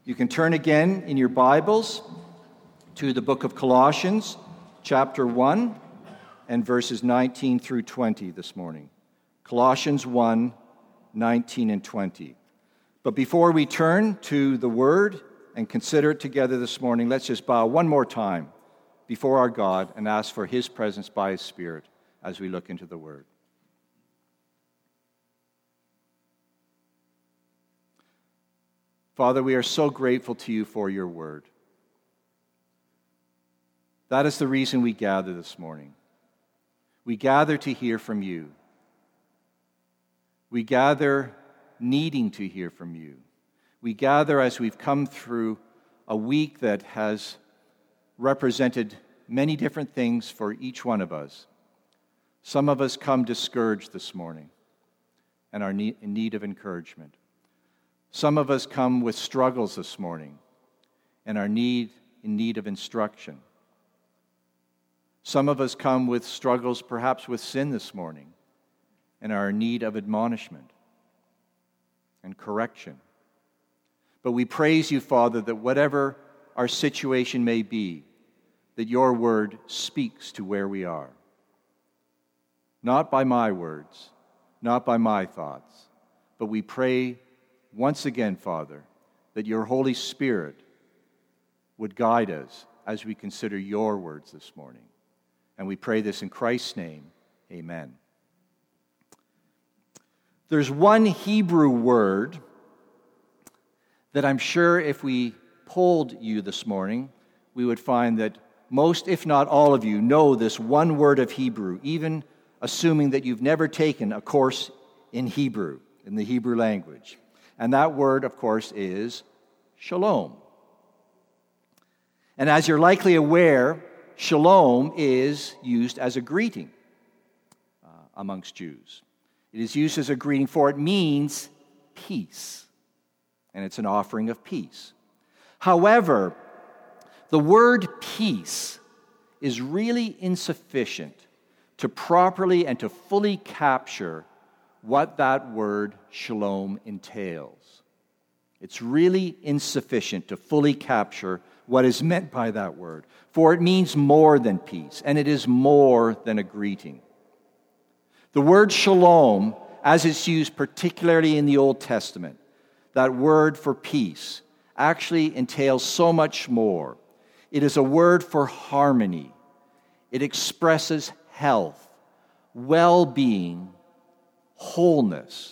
You can turn again in your Bibles to the book of Colossians, chapter 1, and verses 19 through 20 this morning. Colossians 1, 19 and 20. But before we turn to the Word and consider it together this morning, let's just bow one more time before our God and ask for His presence by His Spirit as we look into the Word. Father, we are so grateful to you for your word. That is the reason we gather this morning. We gather to hear from you. We gather needing to hear from you. We gather as we've come through a week that has represented many different things for each one of us. Some of us come discouraged this morning and are in need of encouragement. Some of us come with struggles this morning and are in need of instruction. Some of us come with struggles perhaps with sin this morning and are in need of admonishment and correction. But we praise you, Father, that whatever our situation may be, that your word speaks to where we are. Not by my words, not by my thoughts, but we pray once again, Father, that your Holy Spirit would guide us as we consider your words this morning. And we pray this in Christ's name. Amen. There's one Hebrew word that I'm sure if we polled you this morning, we would find that most, if not all of you, know this one word of Hebrew, even assuming that you've never taken a course in Hebrew, in the Hebrew language. And that word, of course, is shalom. And as you're likely aware, shalom is used as a greeting amongst Jews. It is used as a greeting, for it means peace. And it's an offering of peace. However, the word peace is really insufficient to properly and to fully capture what that word shalom entails. It's really insufficient to fully capture what is meant by that word, for it means more than peace, and it is more than a greeting. The word shalom, as it's used particularly in the Old Testament, that word for peace, actually entails so much more. It is a word for harmony. It expresses health, well-being, wholeness.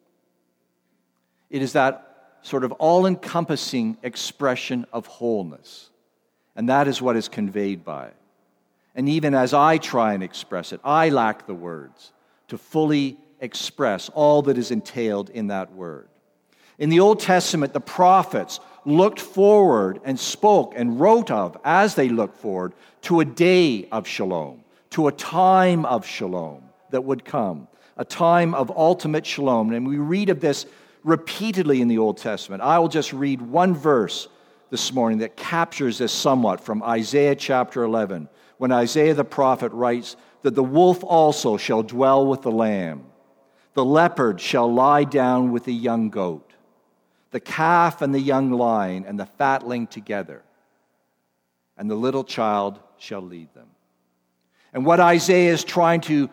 It is that sort of all-encompassing expression of wholeness. And that is what is conveyed by it. And even as I try and express it, I lack the words to fully express all that is entailed in that word. In the Old Testament, the prophets looked forward and spoke and wrote of, as they looked forward, to a day of shalom, to a time of shalom that would come. A time of ultimate shalom. And we read of this repeatedly in the Old Testament. I will just read one verse this morning that captures this somewhat from Isaiah chapter 11, when Isaiah the prophet writes that the wolf also shall dwell with the lamb. The leopard shall lie down with the young goat. The calf and the young lion and the fatling together. And the little child shall lead them. And what Isaiah is trying to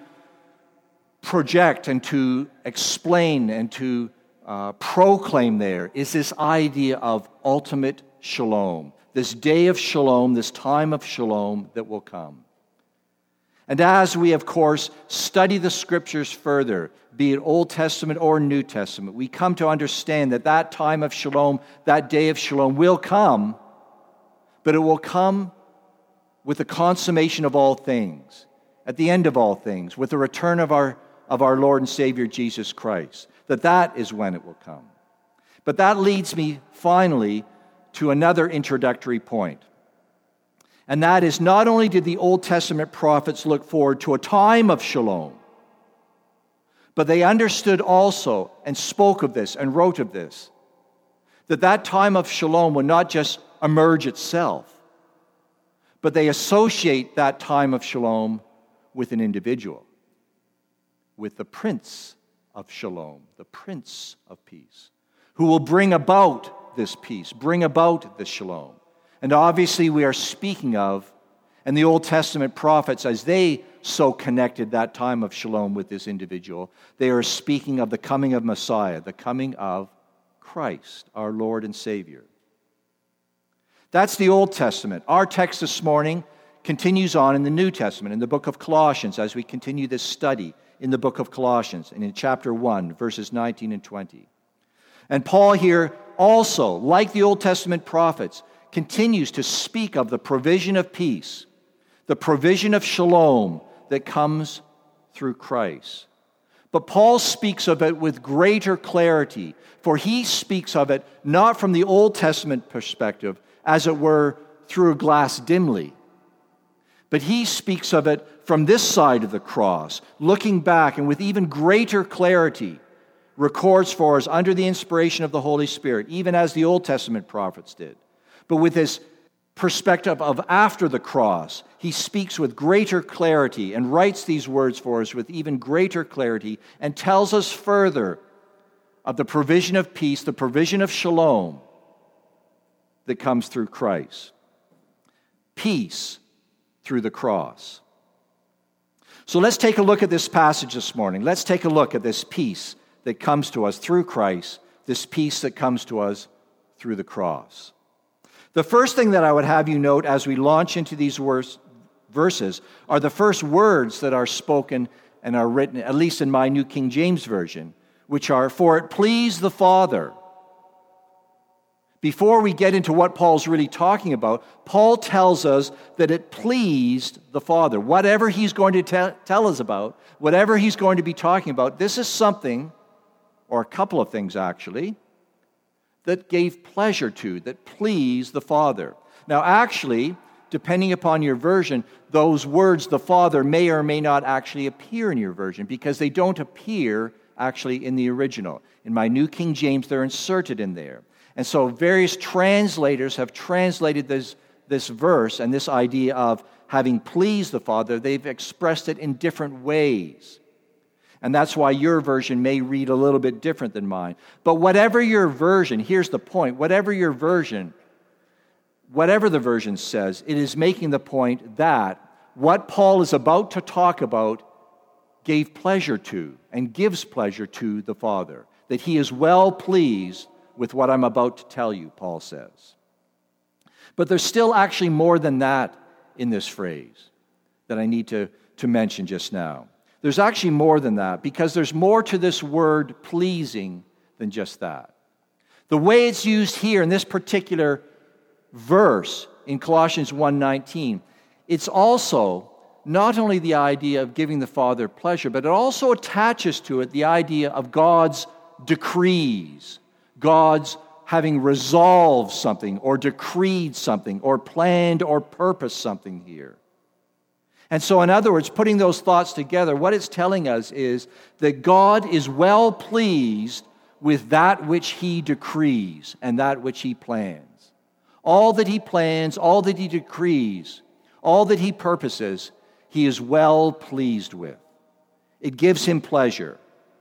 project and to explain and to proclaim there is this idea of ultimate shalom, this day of shalom, this time of shalom that will come. And as we, of course, study the Scriptures further, be it Old Testament or New Testament, we come to understand that that time of shalom, that day of shalom will come, but it will come with the consummation of all things, at the end of all things, with the return of our Lord and Savior Jesus Christ, that is when it will come. But that leads me finally to another introductory point. And that is, not only did the Old Testament prophets look forward to a time of shalom, but they understood also and spoke of this and wrote of this, that time of shalom would not just emerge itself, but they associate that time of shalom with an individual, with the Prince of Shalom, the Prince of Peace, who will bring about this peace, bring about this shalom. And obviously we are speaking of, and the Old Testament prophets, as they so connected that time of shalom with this individual, they are speaking of the coming of Messiah, the coming of Christ, our Lord and Savior. That's the Old Testament. Our text this morning continues on in the New Testament, in the book of Colossians, as we continue this study in the book of Colossians, and in chapter 1, verses 19 and 20. And Paul here also, like the Old Testament prophets, continues to speak of the provision of peace, the provision of shalom that comes through Christ. But Paul speaks of it with greater clarity, for he speaks of it not from the Old Testament perspective, as it were, through a glass dimly, but he speaks of it from this side of the cross, looking back, and with even greater clarity, records for us under the inspiration of the Holy Spirit, even as the Old Testament prophets did. But with this perspective of after the cross, he speaks with greater clarity and writes these words for us with even greater clarity and tells us further of the provision of peace, the provision of shalom that comes through Christ. Peace through the cross. So let's take a look at this passage this morning. Let's take a look at this peace that comes to us through Christ, this peace that comes to us through the cross. The first thing that I would have you note as we launch into these verses are the first words that are spoken and are written, at least in my New King James Version, which are, "For it pleased the Father." Before we get into what Paul's really talking about, Paul tells us that it pleased the Father. Whatever he's going to tell us about, whatever he's going to be talking about, this is something, or a couple of things actually, that gave pleasure to, that pleased the Father. Now actually, depending upon your version, those words, the Father, may or may not actually appear in your version, because they don't appear actually in the original. In my New King James, they're inserted in there. And so various translators have translated this verse and this idea of having pleased the Father. They've expressed it in different ways. And that's why your version may read a little bit different than mine. But whatever your version, here's the point, whatever the version says, it is making the point that what Paul is about to talk about gave pleasure to and gives pleasure to the Father. That he is well pleased with what I'm about to tell you, Paul says. But there's still actually more than that in this phrase that I need to mention just now. There's actually more than that, because there's more to this word pleasing than just that. The way it's used here in this particular verse in Colossians 1:19, it's also not only the idea of giving the Father pleasure, but it also attaches to it the idea of God's decrees, God's having resolved something or decreed something or planned or purposed something here. And so, in other words, putting those thoughts together, what it's telling us is that God is well pleased with that which he decrees and that which he plans. All that he plans, all that he decrees, all that he purposes, he is well pleased with. It gives him pleasure.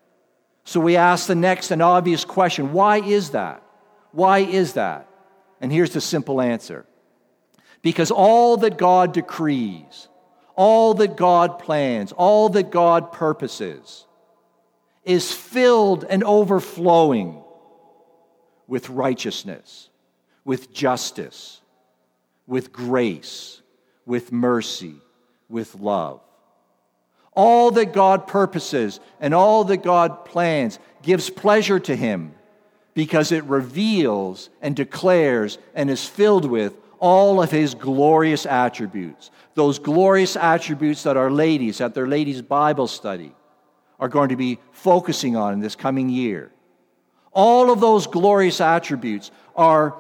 So we ask the next and obvious question, why is that? Why is that? And here's the simple answer. Because all that God decrees, all that God plans, all that God purposes is filled and overflowing with righteousness, with justice, with grace, with mercy, with love. All that God purposes and all that God plans gives pleasure to him because it reveals and declares and is filled with all of his glorious attributes. Those glorious attributes that our ladies at their ladies' Bible study are going to be focusing on in this coming year. All of those glorious attributes are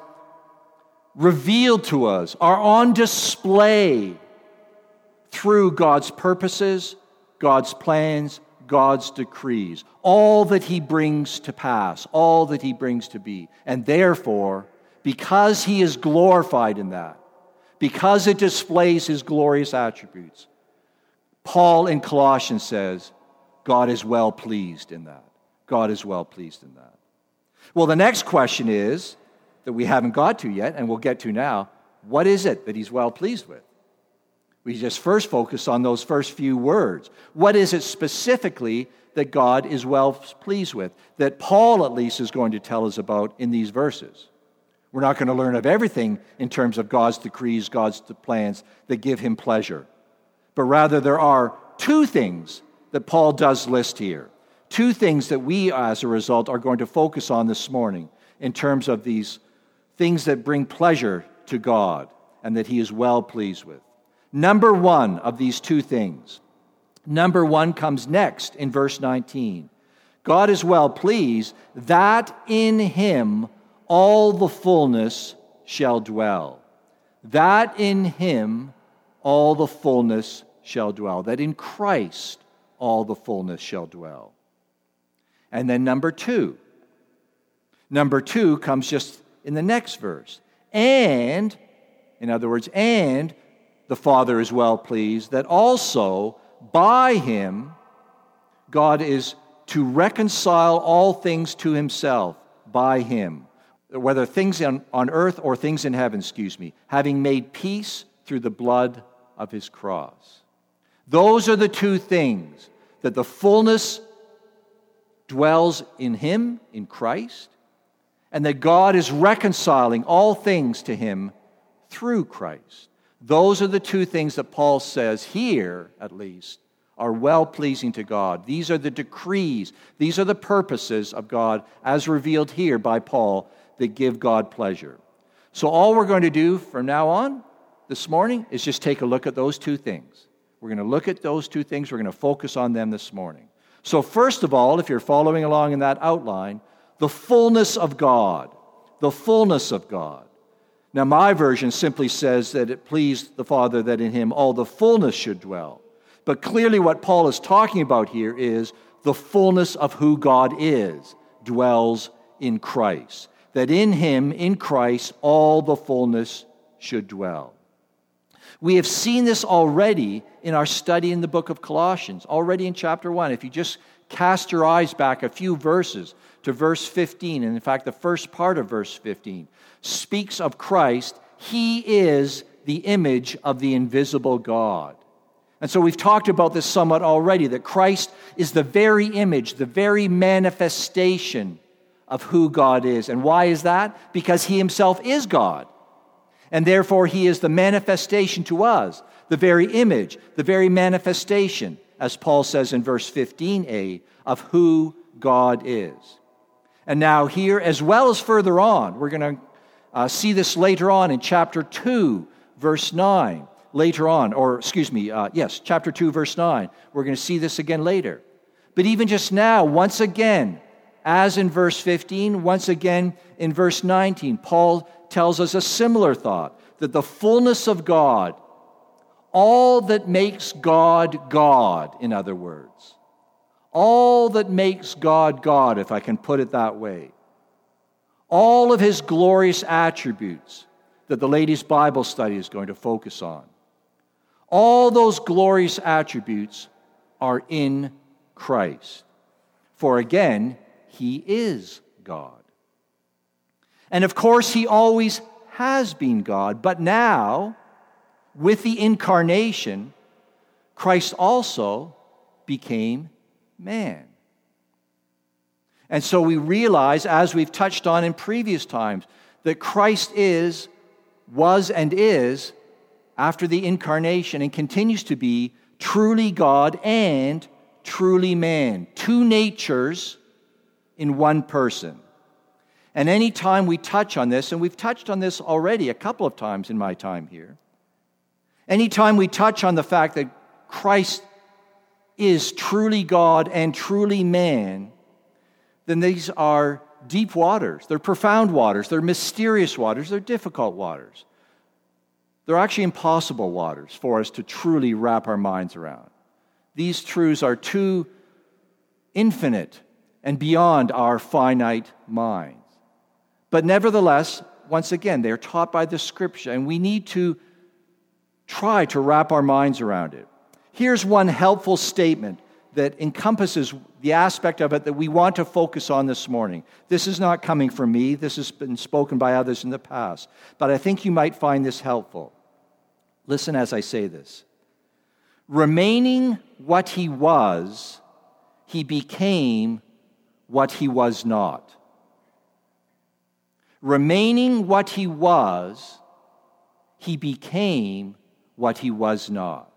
revealed to us, are on display through God's purposes, God's plans, God's decrees, all that he brings to pass, all that he brings to be. And therefore, because he is glorified in that, because it displays his glorious attributes, Paul in Colossians says, God is well pleased in that. God is well pleased in that. Well, the next question is, that we haven't got to yet, and we'll get to now. What is it that he's well pleased with? We just first focus on those first few words. What is it specifically that God is well pleased with, that Paul at least is going to tell us about in these verses? We're not going to learn of everything in terms of God's decrees, God's plans that give him pleasure. But rather there are two things that Paul does list here. Two things that we, as a result, are going to focus on this morning in terms of these things that bring pleasure to God and that he is well pleased with. Number one of these two things. Number one comes next in verse 19. God is well pleased that in him all the fullness shall dwell. That in him all the fullness shall dwell. That in Christ all the fullness shall dwell. And then number two. Number two comes just in the next verse. And, in other words, and the Father is well pleased that also by him God is to reconcile all things to himself by him, whether things on earth or things in heaven, having made peace through the blood of his cross. Those are the two things, that the fullness dwells in him, in Christ, and that God is reconciling all things to him through Christ. Those are the two things that Paul says here, at least, are well-pleasing to God. These are the decrees, these are the purposes of God as revealed here by Paul that give God pleasure. So all we're going to do from now on this morning is just take a look at those two things. We're going to look at those two things. We're going to focus on them this morning. So first of all, if you're following along in that outline, the fullness of God. The fullness of God. Now, my version simply says that it pleased the Father that in him all the fullness should dwell. But clearly what Paul is talking about here is the fullness of who God is, dwells in Christ. That in him, in Christ, all the fullness should dwell. We have seen this already in our study in the book of Colossians, already in chapter 1. If you just cast your eyes back a few verses to verse 15, and in fact the first part of verse 15, speaks of Christ. He is the image of the invisible God. And so we've talked about this somewhat already, that Christ is the very image, the very manifestation of who God is. And why is that? Because he himself is God. And therefore he is the manifestation to us, the very image, the very manifestation, as Paul says in verse 15a, of who God is. And now here, as well as further on, we're going to see this later on in chapter 2, verse 9. Chapter 2, verse 9. We're going to see this again later. But even just now, once again, as in verse 15, once again in verse 19, Paul tells us a similar thought, that the fullness of God, all that makes God God, in other words, all that makes God God, if I can put it that way, all of his glorious attributes that the ladies' Bible study is going to focus on, all those glorious attributes are in Christ. For again, he is God. And of course, he always has been God, but now, with the incarnation, Christ also became man. And so we realize, as we've touched on in previous times, that Christ was and is, after the incarnation, and continues to be, truly God and truly man. Two natures in one person. And any time we touch on this, and we've touched on this already a couple of times in my time here, anytime we touch on the fact that Christ is truly God and truly man, then these are deep waters. They're profound waters. They're mysterious waters. They're difficult waters. They're actually impossible waters for us to truly wrap our minds around. These truths are too infinite and beyond our finite minds. But nevertheless, once again, they are taught by the Scripture, and we need to try to wrap our minds around it. Here's one helpful statement that encompasses the aspect of it that we want to focus on this morning. This is not coming from me. This has been spoken by others in the past. But I think you might find this helpful. Listen as I say this. Remaining what he was, he became what he was not. Remaining what he was, he became what he was not.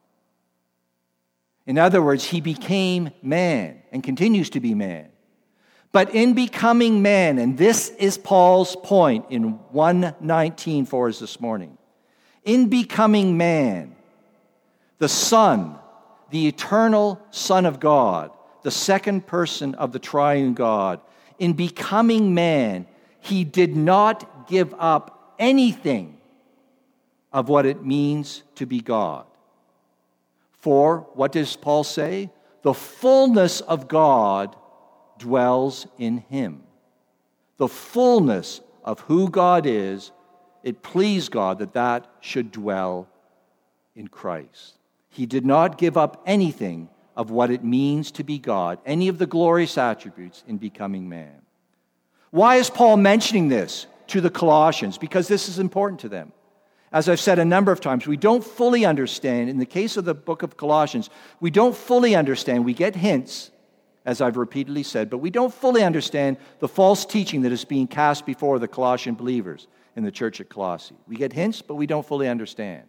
In other words, he became man and continues to be man. But in becoming man, and this is Paul's point in 1:19 for us this morning, in becoming man, the Son, the eternal Son of God, the second person of the triune God, in becoming man, he did not give up anything of what it means to be God. For, what does Paul say? The fullness of God dwells in him. The fullness of who God is, it pleased God that should dwell in Christ. He did not give up anything of what it means to be God, any of the glorious attributes in becoming man. Why is Paul mentioning this to the Colossians? Because this is important to them. As I've said a number of times, we don't fully understand, in the case of the book of Colossians, we don't fully understand, we get hints, as I've repeatedly said, but we don't fully understand the false teaching that is being cast before the Colossian believers in the church at Colossae. We get hints, but we don't fully understand.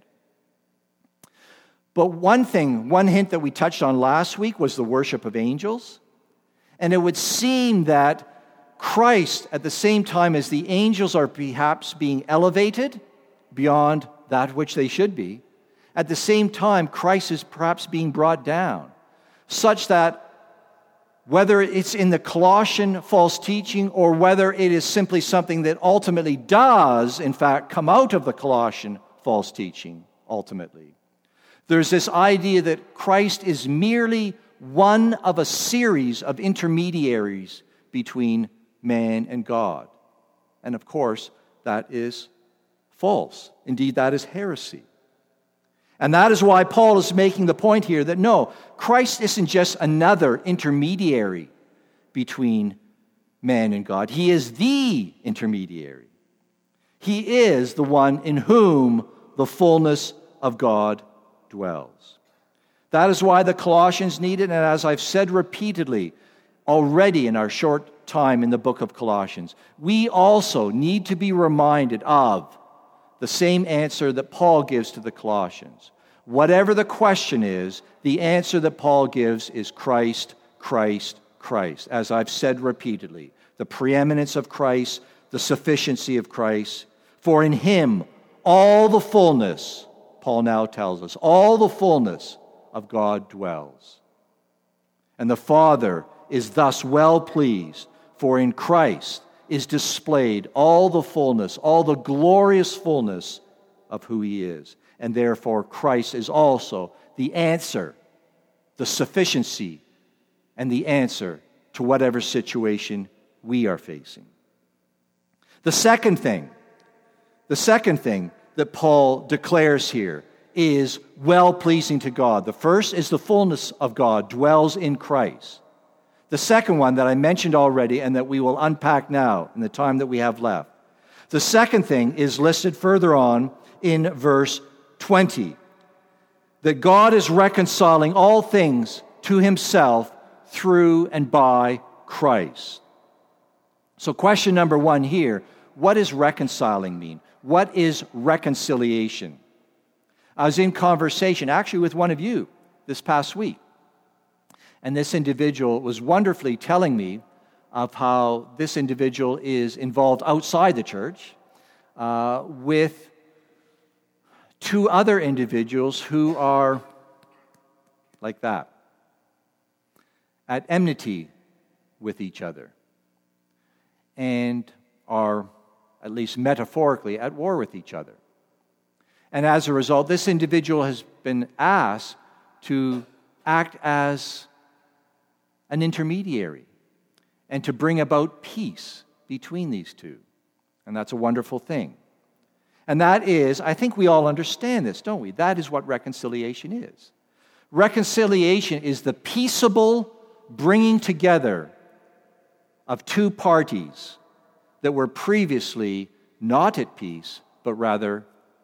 But one hint that we touched on last week was the worship of angels. And it would seem that Christ, at the same time as the angels are perhaps being elevated beyond that which they should be, at the same time, Christ is perhaps being brought down, such that whether it's in the Colossian false teaching or whether it is simply something that ultimately does, in fact, come out of the Colossian false teaching, ultimately, there's this idea that Christ is merely one of a series of intermediaries between man and God. And of course, that is false. Indeed, that is heresy. And that is why Paul is making the point here that no, Christ isn't just another intermediary between man and God. He is the intermediary. He is the one in whom the fullness of God dwells. That is why the Colossians need it, and as I've said repeatedly already in our short time in the book of Colossians, we also need to be reminded of the same answer that Paul gives to the Colossians. Whatever the question is, the answer that Paul gives is Christ, Christ, Christ. As I've said repeatedly, the preeminence of Christ, the sufficiency of Christ. For in him all the fullness, Paul now tells us, all the fullness of God dwells. And the Father is thus well pleased, for in Christ is displayed all the fullness, all the glorious fullness of who he is. And therefore, Christ is also the answer, the sufficiency, and the answer to whatever situation we are facing. The second thing that Paul declares here is well-pleasing to God. The first is the fullness of God dwells in Christ. The second one that I mentioned already and that we will unpack now in the time that we have left. The second thing is listed further on in verse 20. That God is reconciling all things to himself through and by Christ. So question number one here, what does reconciling mean? What is reconciliation? I was in conversation actually with one of you this past week. And this individual was wonderfully telling me of how this individual is involved outside the church with two other individuals who are like that, at enmity with each other, and are, at least metaphorically, at war with each other. And as a result, this individual has been asked to act as an intermediary and to bring about peace between these two. And that's a wonderful thing. And that is, I think we all understand this, don't we? That is what reconciliation is. Reconciliation is the peaceable bringing together of two parties that were previously not at peace, but rather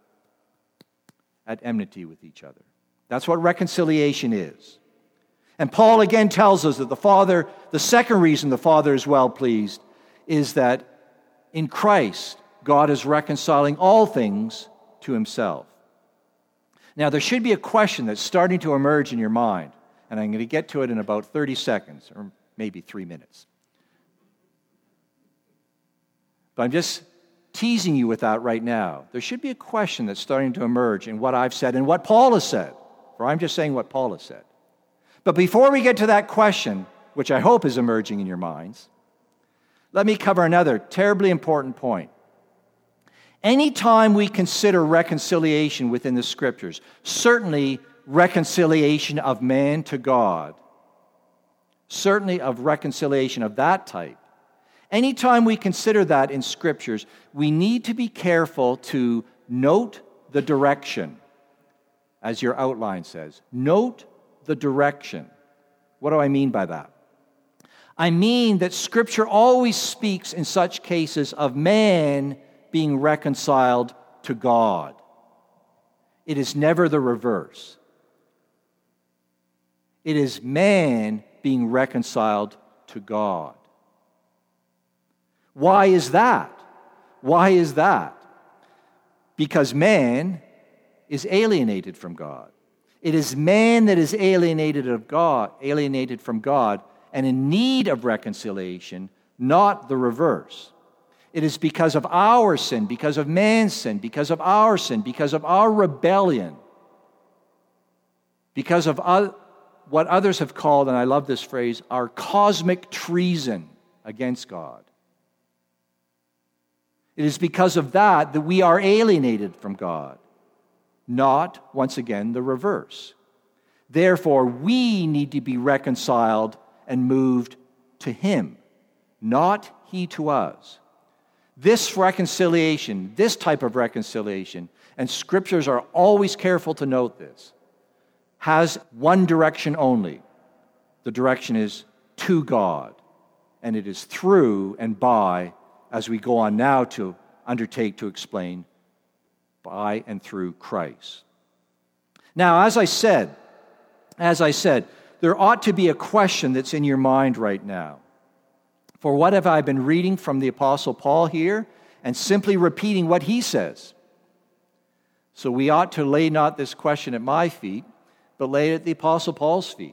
at enmity with each other. That's what reconciliation is. And Paul again tells us that the second reason the Father is well pleased is that in Christ, God is reconciling all things to himself. Now, there should be a question that's starting to emerge in your mind, and I'm going to get to it in about 30 seconds, or maybe 3 minutes. But I'm just teasing you with that right now. There should be a question that's starting to emerge in what I've said and what Paul has said, for I'm just saying what Paul has said. But before we get to that question, which I hope is emerging in your minds, let me cover another terribly important point. Anytime we consider reconciliation within the Scriptures, certainly reconciliation of man to God, certainly of reconciliation of that type, anytime we consider that in Scriptures, we need to be careful to note the direction, as your outline says. Note the direction. What do I mean by that? I mean that Scripture always speaks in such cases of man being reconciled to God. It is never the reverse. It is man being reconciled to God. Why is that? Why is that? Because man is alienated from God. It is man that is alienated from God, and in need of reconciliation, not the reverse. It is because of our sin, because of man's sin, because of our sin, because of our rebellion, because of what others have called, and I love this phrase, our cosmic treason against God. It is because of that we are alienated from God, not, once again, the reverse. Therefore, we need to be reconciled and moved to Him, not He to us. This reconciliation, this type of reconciliation, and Scriptures are always careful to note this, has one direction only. The direction is to God, and it is through and by, as we go on now to undertake to explain, by and through Christ. Now, as I said, there ought to be a question that's in your mind right now. For what have I been reading from the Apostle Paul here and simply repeating what he says? So we ought to lay not this question at my feet, but lay it at the Apostle Paul's feet.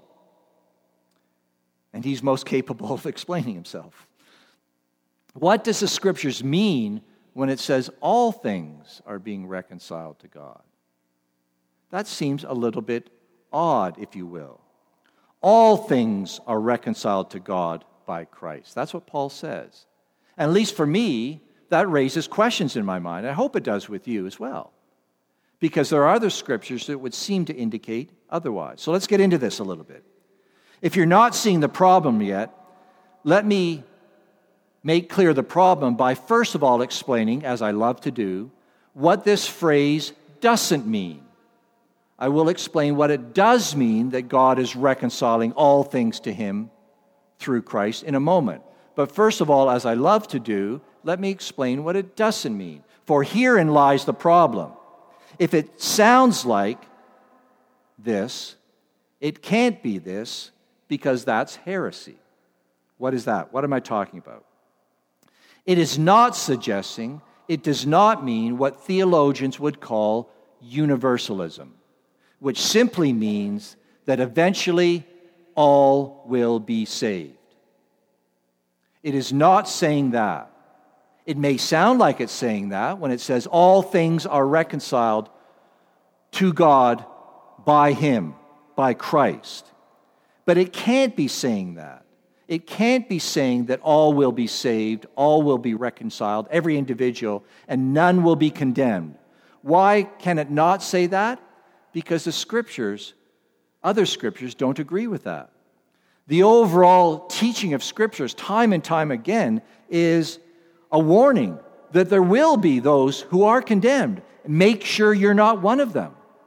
And he's most capable of explaining himself. What does the Scriptures mean when it says all things are being reconciled to God? That seems a little bit odd, if you will. All things are reconciled to God by Christ. That's what Paul says. And at least for me, that raises questions in my mind. I hope it does with you as well. Because there are other Scriptures that would seem to indicate otherwise. So let's get into this a little bit. If you're not seeing the problem yet, let me make clear the problem by first of all explaining, as I love to do, what this phrase doesn't mean. I will explain what it does mean that God is reconciling all things to Him through Christ in a moment. But first of all, as I love to do, let me explain what it doesn't mean. For herein lies the problem. If it sounds like this, it can't be this, because that's heresy. What is that? What am I talking about? It is not suggesting, it does not mean what theologians would call universalism, which simply means that eventually all will be saved. It is not saying that. It may sound like it's saying that when it says all things are reconciled to God by Him, by Christ. But it can't be saying that. It can't be saying that all will be saved, all will be reconciled, every individual, and none will be condemned. Why can it not say that? Because the Scriptures, other Scriptures, don't agree with that. The overall teaching of Scriptures, time and time again, is a warning that there will be those who are condemned. Make sure you're not one of them.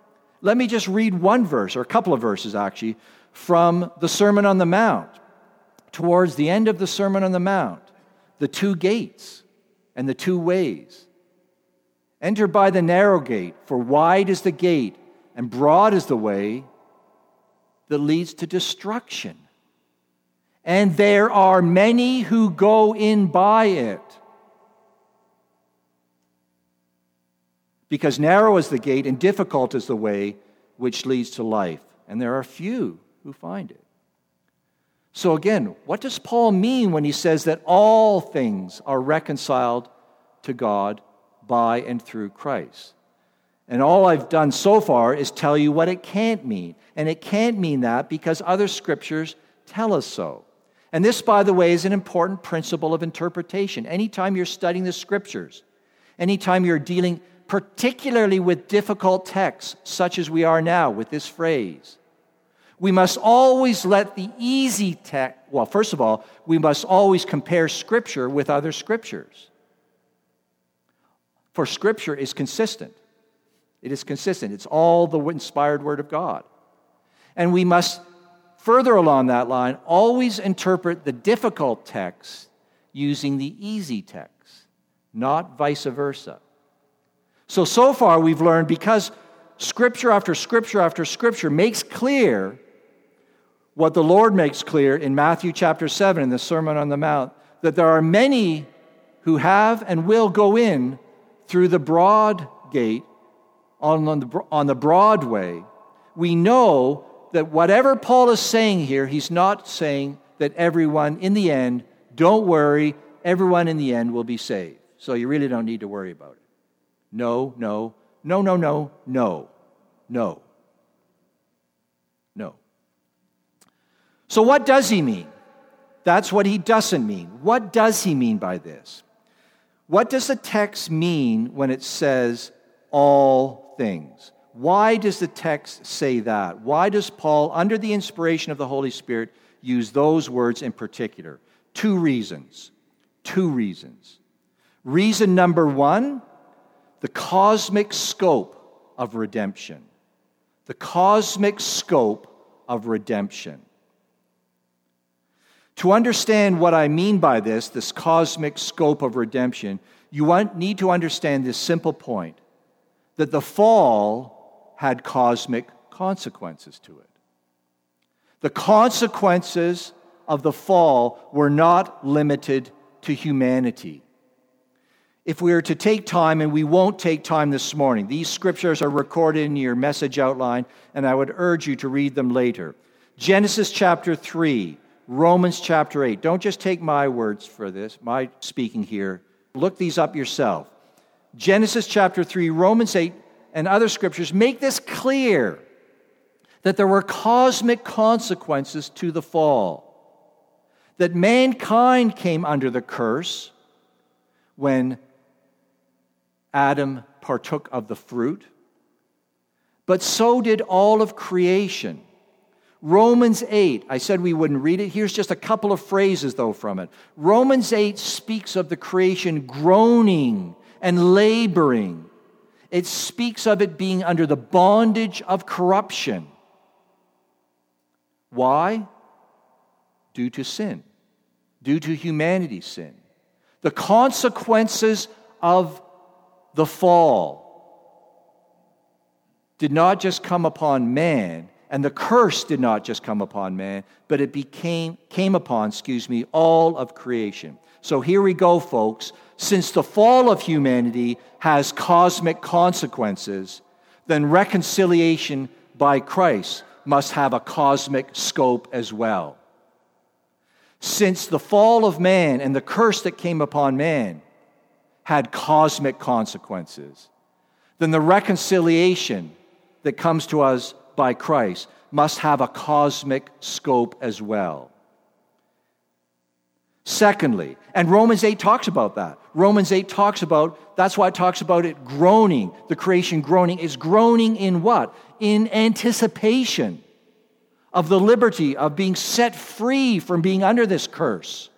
Let me just read one verse, or a couple of verses actually, from the Sermon on the Mount. Towards the end of the Sermon on the Mount, the two gates and the two ways. Enter by the narrow gate, for wide is the gate and broad is the way that leads to destruction. And there are many who go in by it. Because narrow is the gate and difficult is the way which leads to life, and there are few who find it. So again, what does Paul mean when he says that all things are reconciled to God by and through Christ? And all I've done so far is tell you what it can't mean. And it can't mean that because other scriptures tell us so. And this, by the way, is an important principle of interpretation. Anytime you're studying the scriptures, anytime you're dealing particularly with difficult texts, such as we are now with this phrase, we must always let the easy text, well, first of all, we must always compare Scripture with other Scriptures. For Scripture is consistent. It is consistent. It's all the inspired Word of God. And we must, further along that line, always interpret the difficult text using the easy text, not vice versa. So far we've learned, because Scripture after Scripture after Scripture makes clear what the Lord makes clear in Matthew chapter 7 in the Sermon on the Mount, that there are many who have and will go in through the broad gate, on the broad way. We know that whatever Paul is saying here, he's not saying that everyone in the end, don't worry, everyone in the end will be saved. So you really don't need to worry about it. No. So what does he mean? That's what he doesn't mean. What does he mean by this? What does the text mean when it says all things? Why does the text say that? Why does Paul, under the inspiration of the Holy Spirit, use those words in particular? Two reasons. Reason number one, the cosmic scope of redemption. The cosmic scope of redemption. To understand what I mean by this cosmic scope of redemption, you need to understand this simple point, that the fall had cosmic consequences to it. The consequences of the fall were not limited to humanity. If we were to take time, and we won't take time this morning, these scriptures are recorded in your message outline, and I would urge you to read them later. Genesis chapter 3, Romans chapter 8. Don't just take my words for this, my speaking here. Look these up yourself. Genesis chapter 3, Romans 8, and other scriptures make this clear, that there were cosmic consequences to the fall. That mankind came under the curse when Adam partook of the fruit, but so did all of creation. Romans 8, I said we wouldn't read it. Here's just a couple of phrases, though, from it. Romans 8 speaks of the creation groaning and laboring. It speaks of it being under the bondage of corruption. Why? Due to sin. Due to humanity's sin. The consequences of the fall did not just come upon man, and the curse did not just come upon man, but it came upon all of creation. So here we go, folks. Since the fall of humanity has cosmic consequences, then reconciliation by Christ must have a cosmic scope as well. Since the fall of man and the curse that came upon man had cosmic consequences, then the reconciliation that comes to us by Christ must have a cosmic scope as well. Secondly, and Romans 8 talks about that. Romans 8 talks about, that's why it talks about it groaning. The creation groaning is groaning in what? In anticipation of the liberty of being set free from being under this curse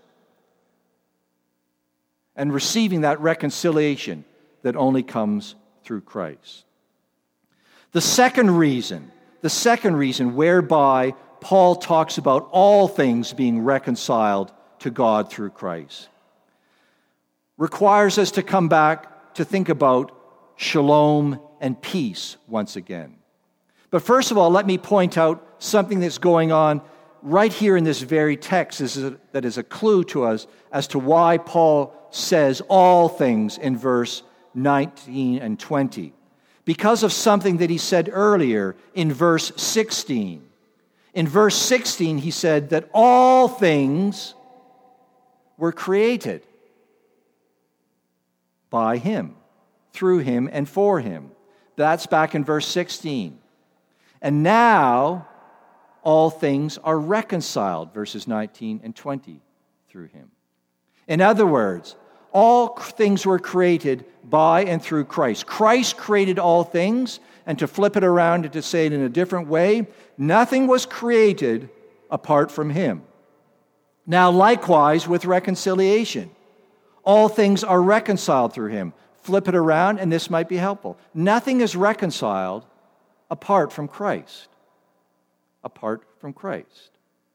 and receiving that reconciliation that only comes through Christ. The second reason whereby Paul talks about all things being reconciled to God through Christ requires us to come back to think about shalom and peace once again. But first of all, let me point out something that's going on right here in this very text that is a clue to us as to why Paul says all things in verse 19 and 20. Because of something that he said earlier in verse 16. In verse 16, he said that all things were created by him, through him, and for him. That's back in verse 16. And now all things are reconciled, verses 19 and 20, through him. In other words, all things were created by and through Christ. Christ created all things, and to flip it around and to say it in a different way, nothing was created apart from him. Now, likewise with reconciliation. All things are reconciled through him. Flip it around, and this might be helpful. Nothing is reconciled apart from Christ. Apart from Christ.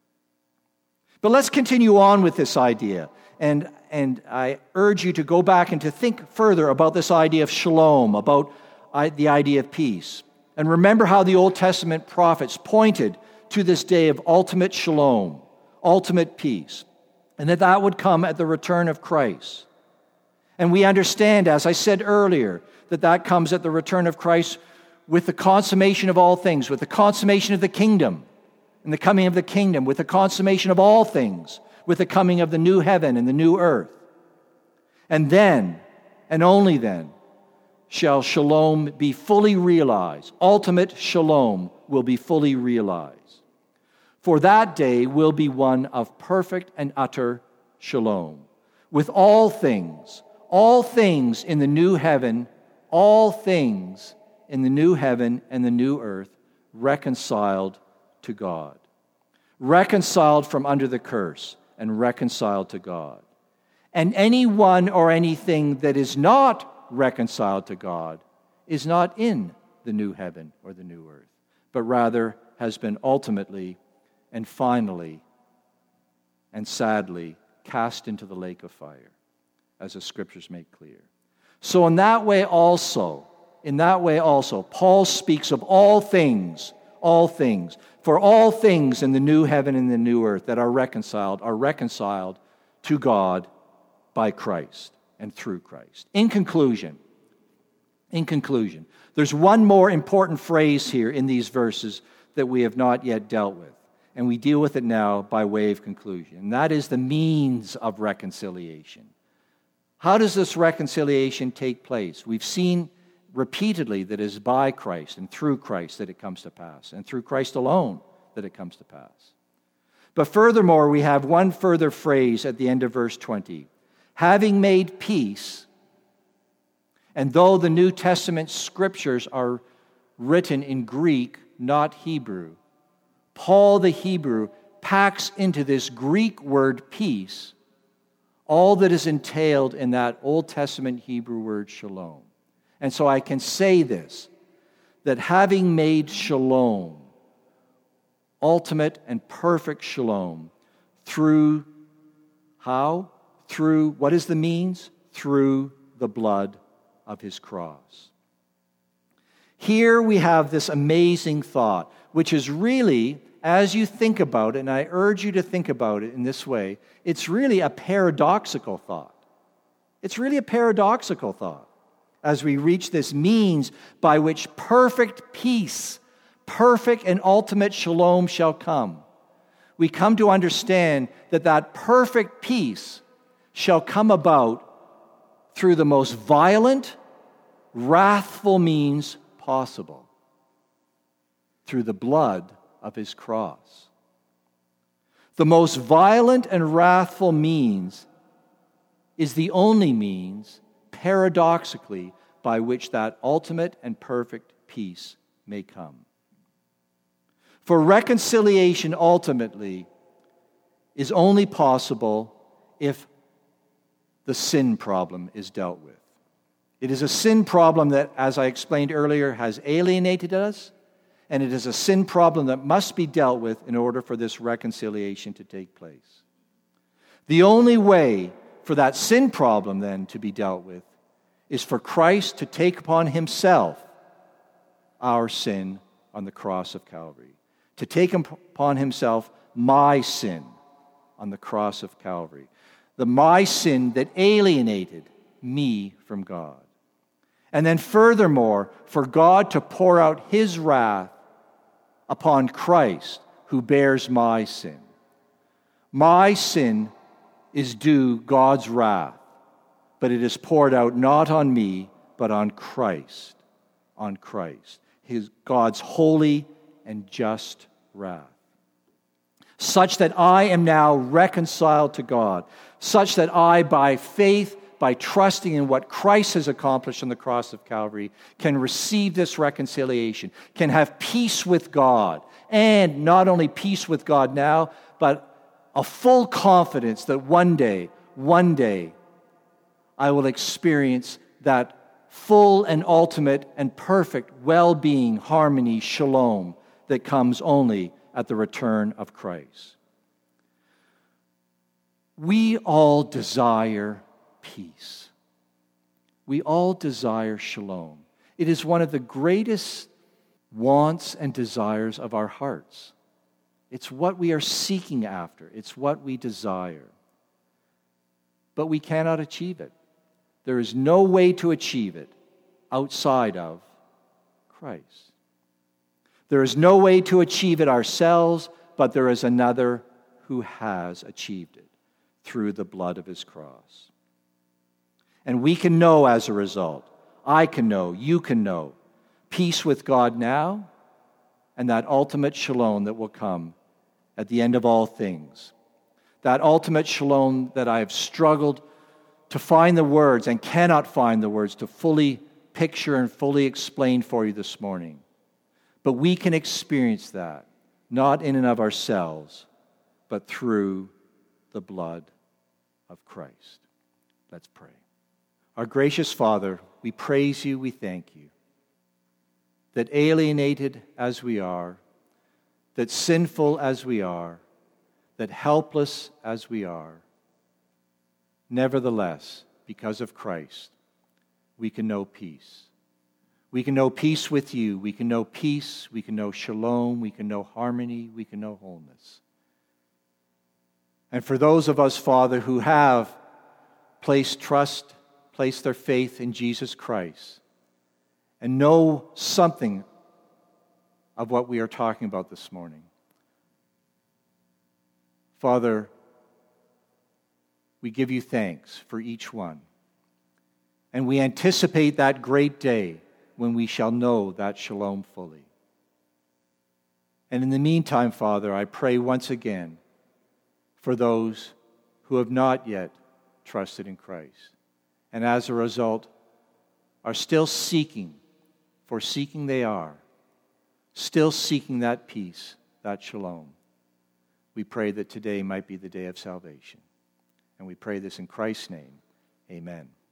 But let's continue on with this idea. And I urge you to go back and to think further about this idea of shalom, about the idea of peace. And remember how the Old Testament prophets pointed to this day of ultimate shalom, ultimate peace, and that would come at the return of Christ. And we understand, as I said earlier, that comes at the return of Christ with the consummation of all things, with the consummation of the kingdom, and the coming of the kingdom, with the consummation of all things, with the coming of the new heaven and the new earth. And then, and only then, shall shalom be fully realized. Ultimate shalom will be fully realized. For that day will be one of perfect and utter shalom, with all things in the new heaven, all things in the new heaven and the new earth reconciled to God. Reconciled from under the curse and reconciled to God. And anyone or anything that is not reconciled to God is not in the new heaven or the new earth, but rather has been ultimately and finally and sadly cast into the lake of fire, as the scriptures make clear. So in that way also, Paul speaks of all things, for all things in the new heaven and the new earth that are reconciled to God by Christ and through Christ. In conclusion, there's one more important phrase here in these verses that we have not yet dealt with, and we deal with it now by way of conclusion, and that is the means of reconciliation. How does this reconciliation take place? We've seen repeatedly that it is by Christ and through Christ that it comes to pass, and through Christ alone that it comes to pass. But furthermore, we have one further phrase at the end of verse 20. Having made peace, and though the New Testament scriptures are written in Greek, not Hebrew, Paul the Hebrew packs into this Greek word peace all that is entailed in that Old Testament Hebrew word shalom. And so I can say this, that having made shalom, ultimate and perfect shalom, through how? Through, what is the means? Through the blood of his cross. Here we have this amazing thought, which is really, as you think about it, and I urge you to think about it in this way, it's really a paradoxical thought. It's really a paradoxical thought as we reach this means by which perfect peace, perfect and ultimate shalom shall come. We come to understand that perfect peace shall come about through the most violent, wrathful means possible, through the blood of his cross. The most violent and wrathful means is the only means, paradoxically, by which that ultimate and perfect peace may come. For reconciliation ultimately is only possible if the sin problem is dealt with. It is a sin problem that, as I explained earlier, has alienated us, and it is a sin problem that must be dealt with in order for this reconciliation to take place. The only way for that sin problem then to be dealt with is for Christ to take upon himself our sin on the cross of Calvary, to take upon himself my sin on the cross of Calvary, my sin that alienated me from God. And then furthermore, for God to pour out his wrath upon Christ, who bears my sin. My sin is due God's wrath, but it is poured out not on me, but on Christ. On Christ. God's holy and just wrath. Such that I am now reconciled to God. Such that I, by faith, by trusting in what Christ has accomplished on the cross of Calvary, can receive this reconciliation, can have peace with God, and not only peace with God now, but a full confidence that one day, I will experience that full and ultimate and perfect well-being, harmony, shalom that comes only at the return of Christ. We all desire peace. We all desire shalom. It is one of the greatest wants and desires of our hearts. It's what we are seeking after. It's what we desire. But we cannot achieve it. There is no way to achieve it outside of Christ. There is no way to achieve it ourselves, but there is another who has achieved it through the blood of his cross. And we can know as a result, I can know, you can know, peace with God now and that ultimate shalom that will come at the end of all things. That ultimate shalom that I have struggled to find the words and cannot find the words to fully picture and fully explain for you this morning. But we can experience that, not in and of ourselves, but through the blood of Christ. Let's pray. Our gracious Father, we praise you, we thank you, that alienated as we are, that sinful as we are, that helpless as we are, nevertheless, because of Christ, we can know peace. We can know peace with you. We can know peace. We can know shalom. We can know harmony. We can know wholeness. And for those of us, Father, who have placed their faith in Jesus Christ and know something of what we are talking about this morning, Father, we give you thanks for each one. And we anticipate that great day when we shall know that shalom fully. And in the meantime, Father, I pray once again for those who have not yet trusted in Christ, and as a result are still seeking, for seeking they are, still seeking that peace, that shalom. We pray that today might be the day of salvation. And we pray this in Christ's name. Amen.